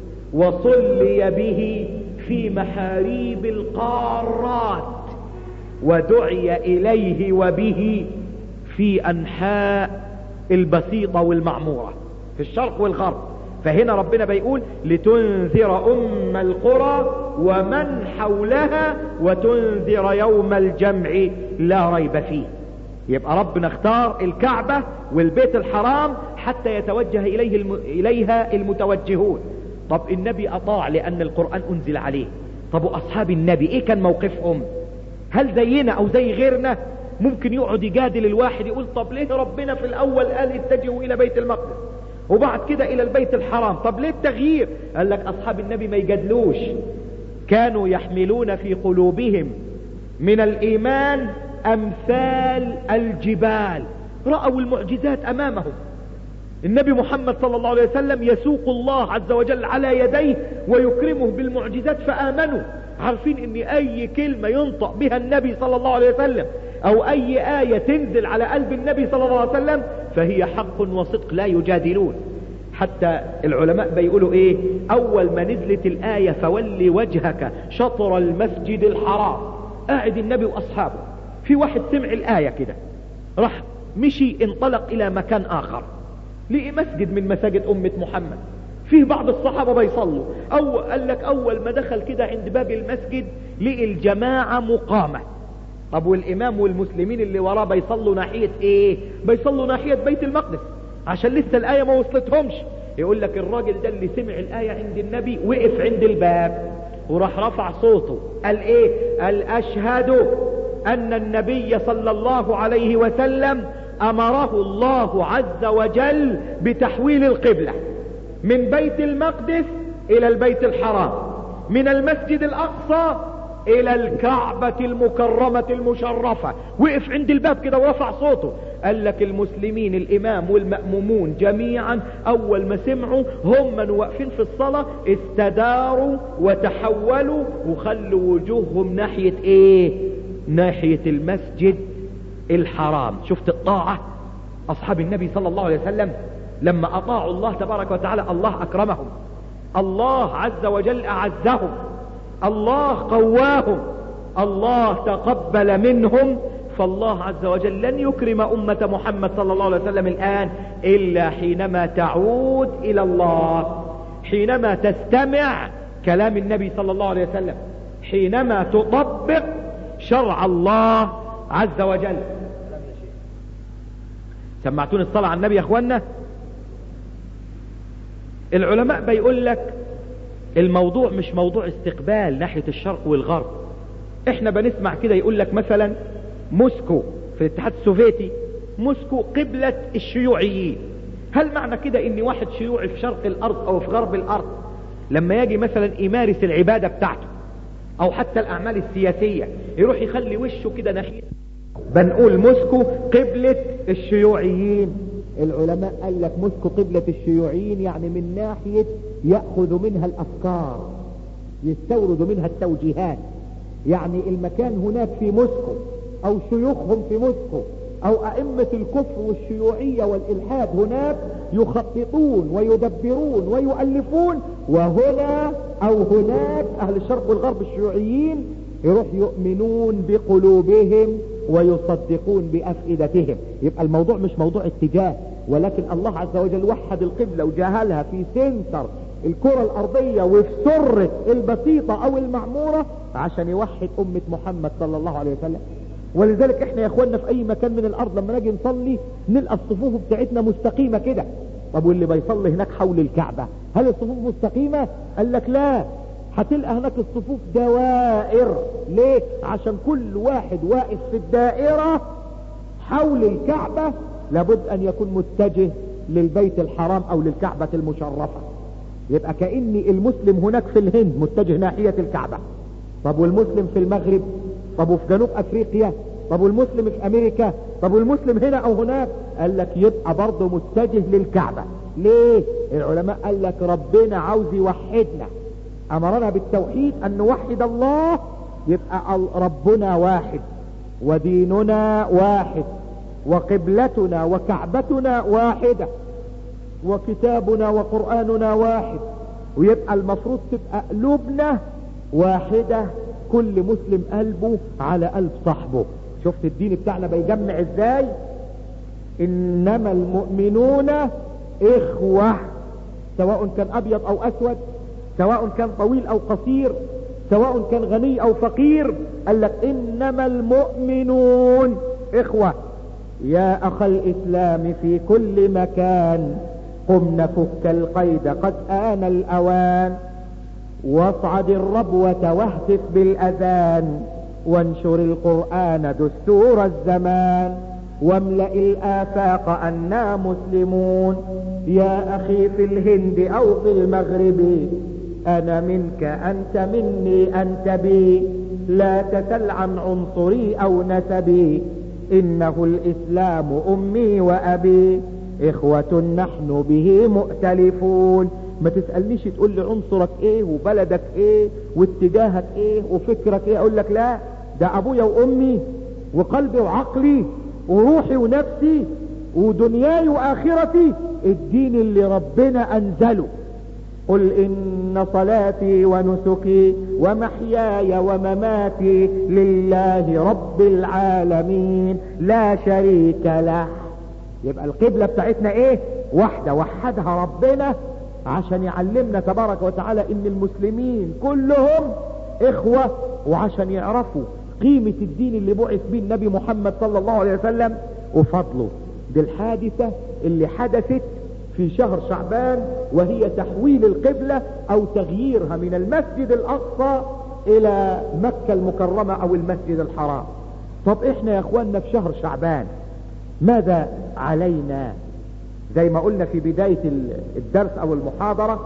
وصلي به في محاريب القارات، ودعي إليه وبه في أنحاء البسيطة والمعمورة في الشرق والغرب. فهنا ربنا بيقول لتنذر أم القرى ومن حولها وتنذر يوم الجمع لا ريب فيه. يبقى ربنا اختار الكعبة والبيت الحرام حتى يتوجه إليه الم... إليها المتوجهون. طب النبي أطاع لأن القرآن أنزل عليه. طب وأصحاب النبي إيه كان موقفهم؟ هل زينا أو زي غيرنا؟ ممكن يقعد يجادل الواحد يقول طب ليه ربنا في الأول قال اتجهوا إلى بيت المقدس وبعد كده إلى البيت الحرام؟ طب ليه التغيير؟ قال لك أصحاب النبي ما يجادلوش، كانوا يحملون في قلوبهم من الإيمان أمثال الجبال، رأوا المعجزات أمامهم. النبي محمد صلى الله عليه وسلم يسوق الله عز وجل على يديه ويكرمه بالمعجزات فآمنوا، عارفين ان اي كلمة ينطق بها النبي صلى الله عليه وسلم او اي آية تنزل على قلب النبي صلى الله عليه وسلم فهي حق وصدق لا يجادلون. حتى العلماء بيقولوا ايه؟ اول ما نزلت الآية فولي وجهك شطر المسجد الحرام، قاعد النبي واصحابه، في واحد سمع الآية كده راح مشي انطلق الى مكان اخر، لقي مسجد من مساجد امة محمد فيه بعض الصحابة بيصلوا، او قال لك اول ما دخل كده عند باب المسجد لقي الجماعة مقامة. طب والامام والمسلمين اللي وراه بيصلوا ناحية ايه؟ بيصلوا ناحية بيت المقدس عشان لسه الآية ما وصلتهمش. يقول لك الراجل ده اللي سمع الآية عند النبي وقف عند الباب وراح رفع صوته قال ايه؟ قال اشهد ان النبي صلى الله عليه وسلم امره الله عز وجل بتحويل القبلة من بيت المقدس الى البيت الحرام، من المسجد الاقصى الى الكعبة المكرمة المشرفة. وقف عند الباب كده ورفع صوته، قال لك المسلمين الامام والمأمومون جميعا اول ما سمعوا هم واقفين في الصلاة استداروا وتحولوا وخلوا وجوههم ناحية ايه؟ ناحية المسجد الحرام. شفت الطاعة اصحاب النبي صلى الله عليه وسلم لما اطاعوا الله تبارك وتعالى الله اكرمهم، الله عز وجل اعزهم، الله قواهم، الله تقبل منهم. فالله عز وجل لن يكرم أمة محمد صلى الله عليه وسلم الآن إلا حينما تعود إلى الله، حينما تستمع كلام النبي صلى الله عليه وسلم، حينما تطبق شرع الله عز وجل. سمعتون الصلاة على النبي يا اخوانا؟ العلماء بيقول لك الموضوع مش موضوع استقبال ناحية الشرق والغرب. احنا بنسمع كده يقول لك مثلا موسكو في الاتحاد السوفيتي موسكو قبلة الشيوعيين. هل معنى كده ان واحد شيوعي في شرق الارض او في غرب الارض لما يجي مثلا يمارس العبادة بتاعته او حتى الاعمال السياسية يروح يخلي وشه كده ناحية؟ بنقول موسكو قبلة الشيوعيين. العلماء قال لك موسكو قبلة الشيوعيين يعني من ناحية يأخذ منها الافكار، يستورد منها التوجيهات. يعني المكان هناك في موسكو او شيوخهم في موسكو او ائمة الكفر والشيوعية والالحاد هناك يخططون ويدبرون ويؤلفون، وهنا او هناك اهل الشرق والغرب الشيوعيين يروح يؤمنون بقلوبهم ويصدقون بافئدتهم. يبقى الموضوع مش موضوع اتجاه، ولكن الله عز وجل وحد القبلة وجعلها في سنتر الكرة الارضية وفي سرة البسيطة او المعمورة عشان يوحد امة محمد صلى الله عليه وسلم. ولذلك احنا يا اخوانا في اي مكان من الارض لما نجي نصلي نلقى الصفوف بتاعتنا مستقيمة كده. طب واللي بيصلي هناك حول الكعبة هل الصفوف مستقيمة؟ قال لك لا، هتلقى هناك الصفوف دوائر. ليه؟ عشان كل واحد واقف في الدائرة حول الكعبة لابد ان يكون متجه للبيت الحرام او للكعبة المشرفة. يبقى كأن المسلم هناك في الهند متجه ناحية الكعبة. طب والمسلم في المغرب؟ طب وفي جنوب افريقيا؟ طب والمسلم في امريكا؟ طب والمسلم هنا او هناك؟ قال لك يبقى برضه متجه للكعبة. ليه؟ العلماء قال لك ربنا عاوز يوحدنا، امرنا بالتوحيد ان نوحد الله. يبقى ربنا واحد وديننا واحد وقبلتنا وكعبتنا واحدة وكتابنا وقرآننا واحد، ويبقى المفروض تبقى قلوبنا واحدة، كل مسلم قلبه على قلب صاحبه. شفت الدين بتاعنا بيجمع ازاي؟ انما المؤمنون اخوة، سواء كان ابيض او اسود، سواء كان طويل او قصير، سواء كان غني او فقير. قال لك انما المؤمنون اخوة. يا اخ الاسلام في كل مكان قم نفك القيد قد آن الأوان، واصعد الربوة واهتف بالأذان، وانشر القرآن دستور الزمان، واملأ الآفاق أنا مسلمون. يا أخي في الهند أو في المغرب أنا منك أنت مني أنت بي، لا تسل عن عنصري أو نسبي، إنه الإسلام أمي وأبي، إخوة نحن به مؤتلفون. ما تسألنيش تقول لي عنصرك ايه وبلدك ايه واتجاهك ايه وفكرك ايه، اقول لك لا، ده ابويا وامي وقلبي وعقلي وروحي ونفسي ودنياي واخرتي، الدين اللي ربنا انزله. قل ان صلاتي ونسكي ومحياي ومماتي لله رب العالمين لا شريك له. يبقى القبلة بتاعتنا ايه؟ واحدة، وحدها ربنا عشان يعلمنا تبارك وتعالى ان المسلمين كلهم اخوة، وعشان يعرفوا قيمة الدين اللي بعث به النبي محمد صلى الله عليه وسلم وفضله. دي الحادثة اللي حدثت في شهر شعبان، وهي تحويل القبلة او تغييرها من المسجد الاقصى الى مكة المكرمة او المسجد الحرام. طب احنا يا اخواننا في شهر شعبان ماذا علينا؟ زي ما قلنا في بداية الدرس او المحاضرة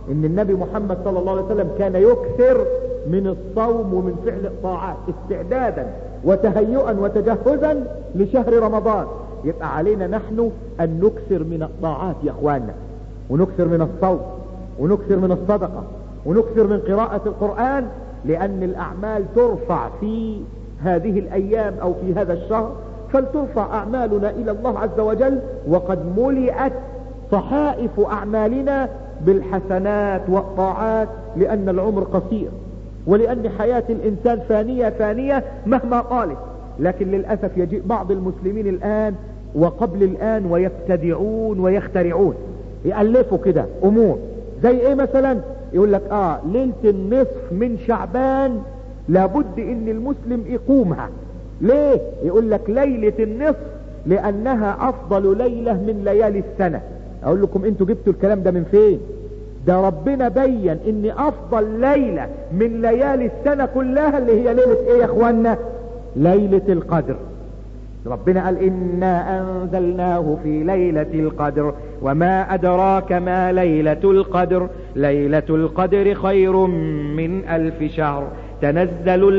ان النبي محمد صلى الله عليه وسلم كان يكثر من الصوم ومن فعل الطاعات استعدادا وتهيئا وتجهزا لشهر رمضان. يبقى علينا نحن ان نكثر من الطاعات يا اخواننا، ونكثر من الصوم، ونكثر من الصدقة، ونكثر من قراءة القرآن، لأن الأعمال ترفع في هذه الأيام أو في هذا الشهر، فلترفع أعمالنا إلى الله عز وجل، وقد ملئت صحائف أعمالنا بالحسنات والطاعات، لأن العمر قصير، ولأن حياة الإنسان فانية فانية مهما طالت. لكن للأسف يجيء بعض المسلمين الآن وقبل الآن ويبتدعون ويخترعون، يألفوا كده أمور زي إيه مثلا؟ يقول لك آه ليلة النصف من شعبان لابد إن المسلم يقومها. ليه؟ يقول لك ليلة النصف لأنها أفضل ليلة من ليالي السنة. أقول لكم أنتوا جبتوا الكلام ده من فين؟ ده ربنا بين إن أفضل ليلة من ليالي السنة كلها اللي هي ليلة إيه يا أخوانا؟ ليلة القدر. ربنا قال إنا أنزلناه في ليلة القدر وما أدراك ما ليلة القدر ليلة القدر خير من ألف شهر تنزل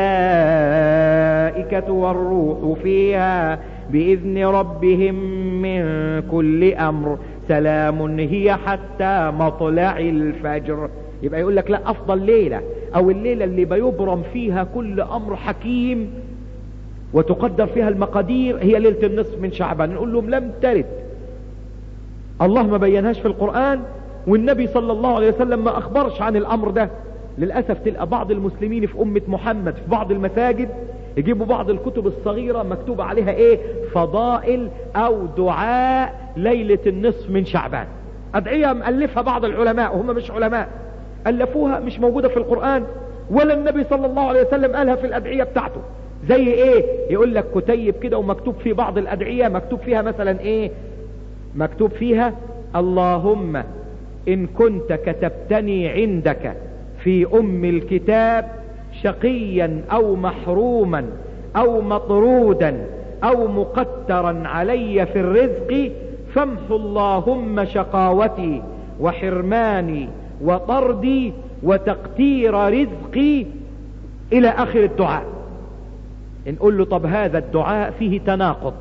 الملائكة والروح فيها بإذن ربهم من كل أمر سلام هي حتى مطلع الفجر. يبقى يقول لك لا، أفضل ليلة أو الليلة اللي بيبرم فيها كل أمر حكيم وتقدر فيها المقادير هي ليلة النصف من شعبان. نقول لهم لم ترد، الله ما بينهاش في القرآن، والنبي صلى الله عليه وسلم ما أخبرش عن الأمر ده. للأسف تلقى بعض المسلمين في أمة محمد في بعض المساجد يجيبوا بعض الكتب الصغيرة مكتوب عليها إيه؟ فضائل أو دعاء ليلة النصف من شعبان، أدعية مألفها بعض العلماء وهم مش علماء، ألفوها مش موجودة في القرآن ولا النبي صلى الله عليه وسلم قالها في الأدعية بتاعته. زي ايه؟ يقول لك كتيب كده ومكتوب في بعض الأدعية مكتوب فيها مثلا ايه؟ مكتوب فيها اللهم إن كنت كتبتني عندك في أم الكتاب شقيا أو محروما أو مطرودا أو مقترا علي في الرزق فامحو اللهم شقاوتي وحرماني وطردي وتقتير رزقي إلى آخر الدعاء. نقول له طب هذا الدعاء فيه تناقض،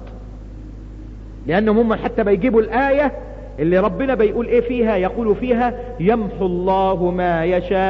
لأنهم هم حتى بيجيبوا الآية اللي ربنا بيقول ايه فيها، يقول فيها يمحو الله ما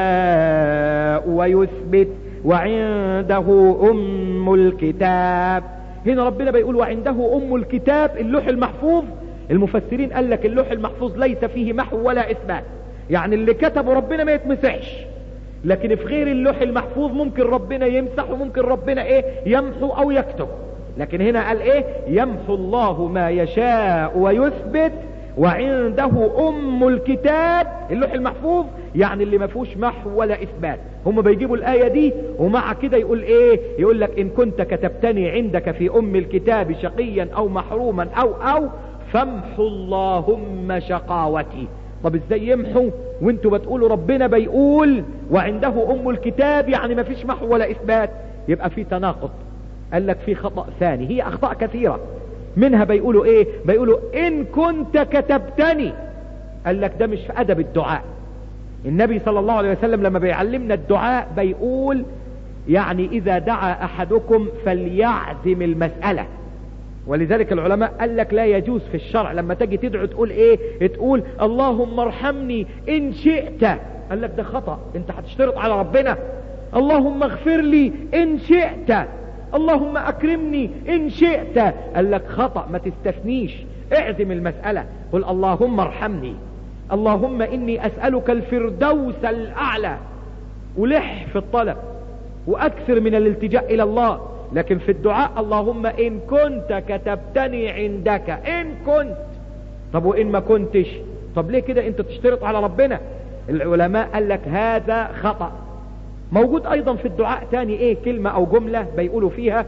يشاء ويثبت وعنده أم الكتاب. هنا ربنا بيقول وعنده أم الكتاب اللوح المحفوظ. المفسرين قال لك اللوح المحفوظ ليس فيه محو ولا إثبات، يعني اللي كتبه ربنا ما يتمسحش، لكن في غير اللوح المحفوظ ممكن ربنا يمسح وممكن ربنا ايه يمحو او يكتب. لكن هنا قال ايه يمحو الله ما يشاء ويثبت وعنده ام الكتاب اللوح المحفوظ، يعني اللي ما فيهوش محو ولا اثبات. هم بيجيبوا الايه دي ومع كده يقول ايه؟ يقول لك ان كنت كتبتني عندك في ام الكتاب شقيا او محروما او او فامحو اللهم شقاوتي. طب ازاي يمحو وانتوا بتقولوا ربنا بيقول وعنده ام الكتاب يعني ما فيش محو ولا اثبات؟ يبقى في تناقض. قال لك في خطأ ثاني، هي اخطاء كثيرة، منها بيقولوا ايه؟ بيقولوا ان كنت كتبتني. قال لك ده مش في ادب الدعاء. النبي صلى الله عليه وسلم لما بيعلمنا الدعاء بيقول يعني اذا دعا احدكم فليعزم المسألة. ولذلك العلماء قال لك لا يجوز في الشرع لما تجي تدعو تقول ايه؟ تقول اللهم ارحمني ان شئت. قال لك ده خطأ، انت هتشترط على ربنا. اللهم اغفر لي ان شئت، اللهم اكرمني ان شئت. قال لك خطأ، ما تستثنيش، اعزم المسألة. قل اللهم ارحمني، اللهم اني اسألك الفردوس الاعلى، ولح في الطلب واكثر من الالتجاء الى الله. لكن في الدعاء اللهم ان كنت كتبتني عندك، ان كنت. طب وان ما كنتش؟ طب ليه كده انت تشترط على ربنا؟ العلماء قال لك هذا خطأ. موجود ايضا في الدعاء تاني ايه؟ كلمة او جملة بيقولوا فيها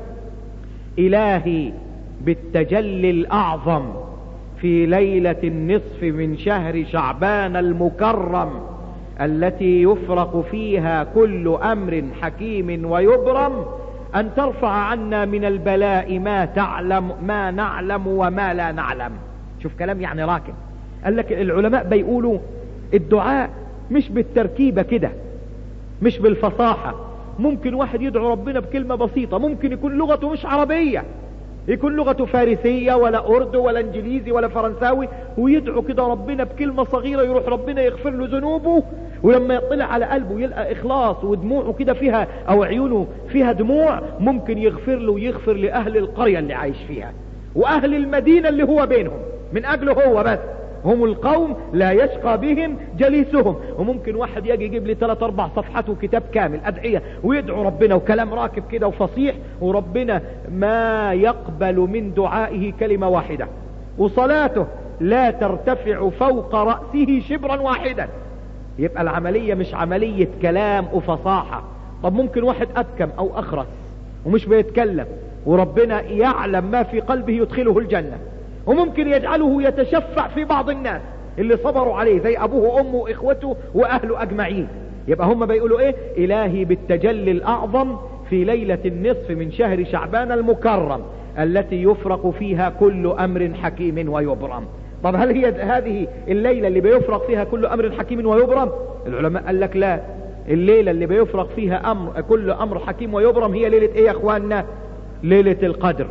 الهي بالتجلي الاعظم في ليلة النصف من شهر شعبان المكرم التي يفرق فيها كل امر حكيم ويبرم ان ترفع عنا من البلاء ما تعلم ما نعلم وما لا نعلم. شوف كلام يعني راكب. قال لك العلماء بيقولوا الدعاء مش بالتركيبة كده، مش بالفصاحة. ممكن واحد يدعو ربنا بكلمة بسيطة، ممكن يكون لغته مش عربية، يكون لغته فارسية ولا أردو ولا انجليزي ولا فرنساوي، ويدعو كده ربنا بكلمة صغيرة، يروح ربنا يغفر له ذنوبه، ولما يطلع على قلبه يلقى إخلاص ودموعه كده فيها أو عيونه فيها دموع، ممكن يغفر له ويغفر لأهل القرية اللي عايش فيها وأهل المدينة اللي هو بينهم من أجله هو بس. هم القوم لا يشقى بهم جليسهم. وممكن واحد يجي يجيب لي ثلاث اربع صفحات وكتاب كامل ادعية ويدعو ربنا وكلام راكب كده وفصيح، وربنا ما يقبل من دعائه كلمة واحدة، وصلاته لا ترتفع فوق رأسه شبرا واحدا. يبقى العملية مش عملية كلام وفصاحة. طب ممكن واحد أبكم أو أخرس ومش بيتكلم وربنا يعلم ما في قلبه يدخله الجنة، وممكن يجعله يتشفع في بعض الناس اللي صبروا عليه زي أبوه وأمه وإخوته وأهله أجمعين. يبقى هم بيقولوا إيه؟ إلهي بالتجلي الأعظم في ليلة النصف من شهر شعبان المكرم التي يفرق فيها كل أمر حكيم ويبرم. طب هل هي هذه الليلة اللي بيفرق فيها كل أمر حكيم ويبرم؟ العلماء قال لك لا، الليلة اللي بيفرق فيها أمر كل أمر حكيم ويبرم هي ليلة إيه يا أخواننا؟ ليلة القدر.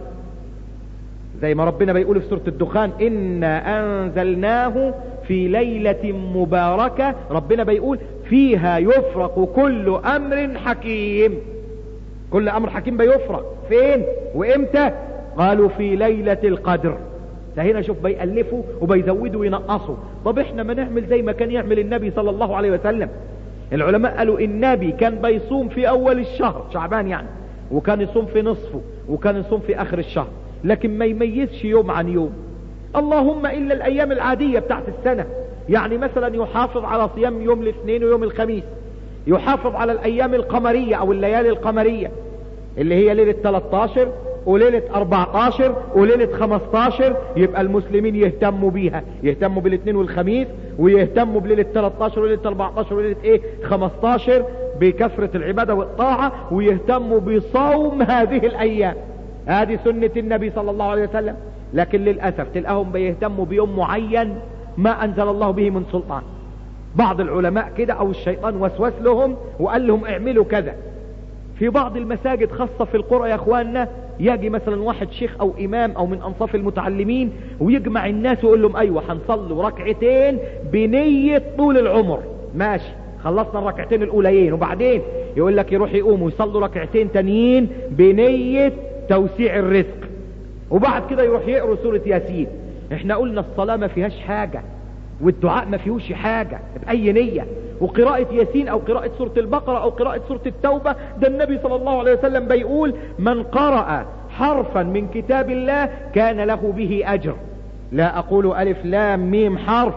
زي ما ربنا بيقول في سورة الدخان إنا أنزلناه في ليلة مباركة، ربنا بيقول فيها يفرق كل أمر حكيم. كل أمر حكيم بيفرق فين وإمتى؟ قالوا في ليلة القدر. فهنا شوف بيألفوا وبيزودوا وينقصوا. طب احنا ما نعمل زي ما كان يعمل النبي صلى الله عليه وسلم. العلماء قالوا النبي كان بيصوم في أول الشهر شعبان يعني، وكان يصوم في نصفه، وكان يصوم في آخر الشهر، لكن ما يميزش يوم عن يوم، اللهم إلا الأيام العادية بتاعت السنة. يعني مثلا يحافظ على صيام يوم الاثنين ويوم الخميس، يحافظ على الأيام القمرية أو الليالي القمرية اللي هي ليلة ثلاثة عشر وليلة أربعة عشر وليلة خمسة عشر. يبقى المسلمين يهتموا بيها، يهتموا بالاثنين والخميس، ويهتموا بليلة ثلاثة عشر وليلة أربعة عشر وليلة ايه خمسة عشر بكثرة العبادة والطاعة، ويهتموا بصوم هذه الأيام. هذه سنة النبي صلى الله عليه وسلم. لكن للأسف تلقاهم بيهتموا بيوم معين ما أنزل الله به من سلطان. بعض العلماء كده أو الشيطان وسوس لهم وقال لهم اعملوا كذا. في بعض المساجد خاصة في القرى يا اخواننا يجي مثلا واحد شيخ او امام او من انصاف المتعلمين ويجمع الناس ويقول لهم ايوه هنصلوا ركعتين بنية طول العمر. ماشي، خلصنا الركعتين الاوليين، وبعدين يقول لك يروح يقوموا يصلوا ركعتين تانيين بنية توسيع الرزق، وبعد كده يروح يقروا سورة ياسين. احنا قلنا الصلاة ما فيهاش حاجة والدعاء ما فيهوش حاجة بأي نية، وقراءة ياسين او قراءة سورة البقرة او قراءة سورة التوبة ده النبي صلى الله عليه وسلم بيقول من قرأ حرفا من كتاب الله كان له به اجر. لا اقول الف لام ميم حرف،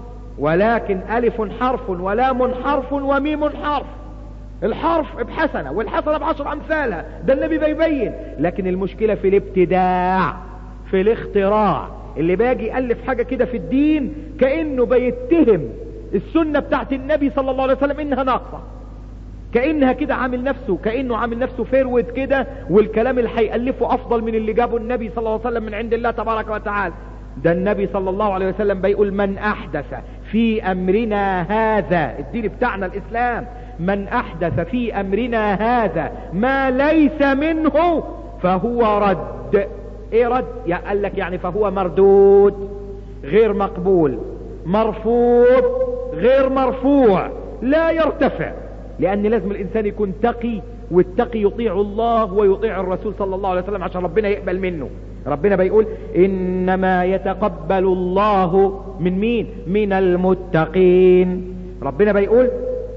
ولكن الف حرف ولام حرف وميم حرف. الحرف بحسنة والحسنة بعشر امثالها، ده النبي بيبين. لكن المشكلة في الابتداع، في الاختراع، اللي باجي يألف حاجة كده في الدين كأنه بيتهم السنة بتاعت النبي صلى الله عليه وسلم انها ناقصة، كأنها كده عامل نفسه كأنه عامل نفسه فيرود كده، والكلام اللي هيألفه افضل من اللي جابه النبي صلى الله عليه وسلم من عند الله تبارك وتعالى. ده النبي صلى الله عليه وسلم بيقول من احدث في امرنا هذا، الدين بتاعنا الاسلام، من احدث في امرنا هذا ما ليس منه فهو رد. ايه رد؟ يعني قال لك يعني فهو مردود، غير مقبول، مرفوض، غير مرفوع، لا يرتفع. لان لازم الانسان يكون تقي، والتقي يطيع الله ويطيع الرسول صلى الله عليه وسلم عشان ربنا يقبل منه. ربنا بيقول انما يتقبل الله من مين؟ من المتقين. ربنا بيقول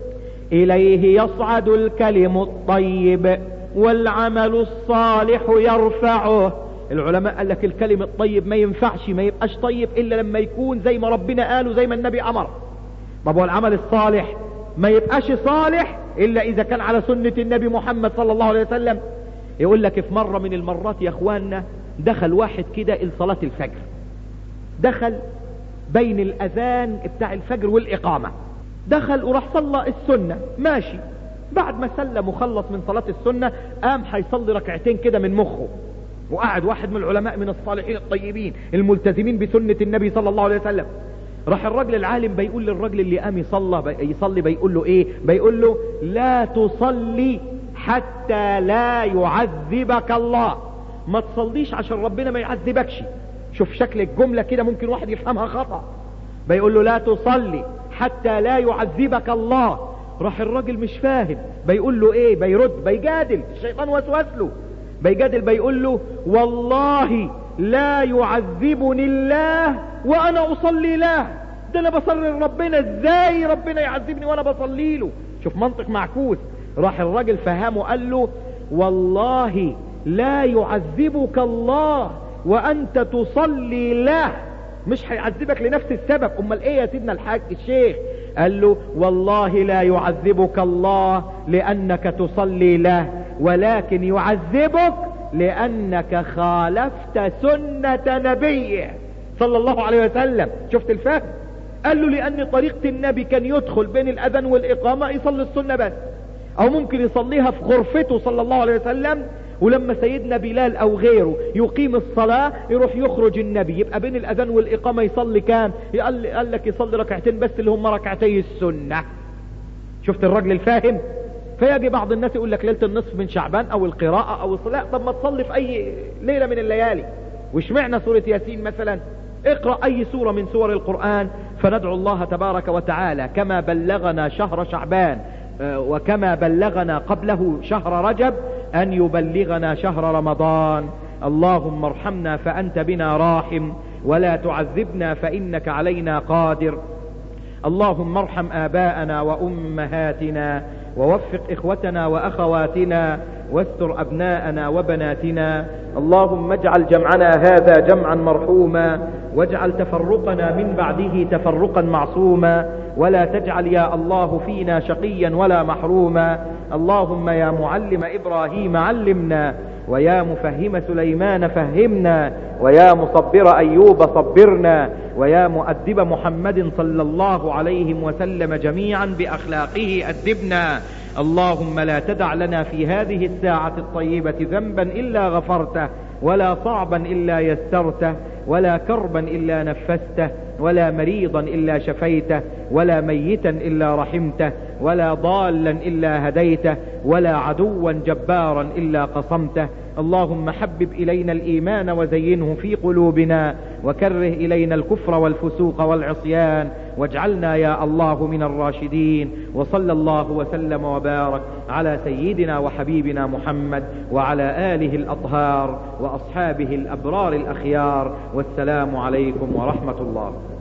اليه يصعد الكلم الطيب والعمل الصالح يرفعه. العلماء قال لك الكلم الطيب ما ينفعش ما يبقاش طيب الا لما يكون زي ما ربنا قال وزي ما النبي امر. طب والعمل الصالح ما يبقاش صالح الا اذا كان على سنة النبي محمد صلى الله عليه وسلم. يقول لك في مرة من المرات يا اخواننا دخل واحد كده لصلاة الفجر، دخل بين الاذان بتاع الفجر والاقامة، دخل وراح صلى السنة ماشي. بعد ما سلم وخلص من صلاة السنة قام هيصلي ركعتين كده من مخه، وقعد واحد من العلماء من الصالحين الطيبين الملتزمين بسنة النبي صلى الله عليه وسلم راح الرجل العالم بيقول للرجل اللي قام يصلي يصلي بيقول له ايه؟ بيقول له لا تصلي حتى لا يعذبك الله. ما تصليش عشان ربنا ما يعذبكش. شوف شكل الجملة كده ممكن واحد يفهمها خطأ. بيقول له لا تصلي حتى لا يعذبك الله. راح الراجل مش فاهم بيقول له ايه؟ بيرد بيجادل، الشيطان وسوس له بيجادل بيقول له والله لا يعذبني الله وانا اصلي له. ده انا بصلي لربنا، ازاي ربنا يعذبني وانا بصلي له؟ شوف منطق معكوس. راح الراجل فهمه قال له والله لا يعذبك الله وانت تصلي له. مش هيعذبك لنفس السبب. امال ايه يا سيدنا الحاج الشيخ؟ قال له والله لا يعذبك الله لانك تصلي له، ولكن يعذبك لانك خالفت سنة نبيه صلى الله عليه وسلم. شفت الفهم؟ قال له لان طريقة النبي كان يدخل بين الاذان والاقامة يصلي السنة بس، او ممكن يصليها في غرفته صلى الله عليه وسلم، ولما سيدنا بلال او غيره يقيم الصلاة يروح يخرج النبي، يبقى بين الاذان والاقامة يصلي كام؟ قال لك يصلي ركعتين بس اللي هم ركعتي السنة. شفت الرجل الفاهم؟ فيجي بعض الناس يقول لك ليلة النصف من شعبان او القراءة او الصلاة. طب ما تصلي في اي ليلة من الليالي، وش معنى سورة ياسين مثلا؟ اقرأ اي سورة من سور القرآن، فندعو الله تبارك وتعالى كما بلغنا شهر شعبان وكما بلغنا قبله شهر رجب أن يبلغنا شهر رمضان. اللهم ارحمنا فأنت بنا راحم، ولا تعذبنا فإنك علينا قادر. اللهم ارحم آباءنا وأمهاتنا، ووفق إخوتنا وأخواتنا، واستر أبناءنا وبناتنا. اللهم اجعل جمعنا هذا جمعا مرحوما، واجعل تفرقنا من بعده تفرقا معصوما، ولا تجعل يا الله فينا شقيا ولا محروما. اللهم يا معلم إبراهيم علمنا، ويا مفهم سليمان فهمنا، ويا مصبر أيوب صبرنا، ويا مؤدب محمد صلى الله عليه وسلم جميعا بأخلاقه أدبنا. اللهم لا تدع لنا في هذه الساعة الطيبة ذنبا إلا غفرته، ولا صعبا إلا يسرته، ولا كربا إلا نفسته، ولا مريضا إلا شفيته، ولا ميتا إلا رحمته، ولا ضالا إلا هديته، ولا عدوا جبارا إلا قصمته. اللهم حبب إلينا الإيمان وزينه في قلوبنا، وكره إلينا الكفر والفسوق والعصيان، واجعلنا يا الله من الراشدين. وصلى الله وسلم وبارك على سيدنا وحبيبنا محمد وعلى آله الأطهار وأصحابه الأبرار الأخيار. والسلام عليكم ورحمة الله.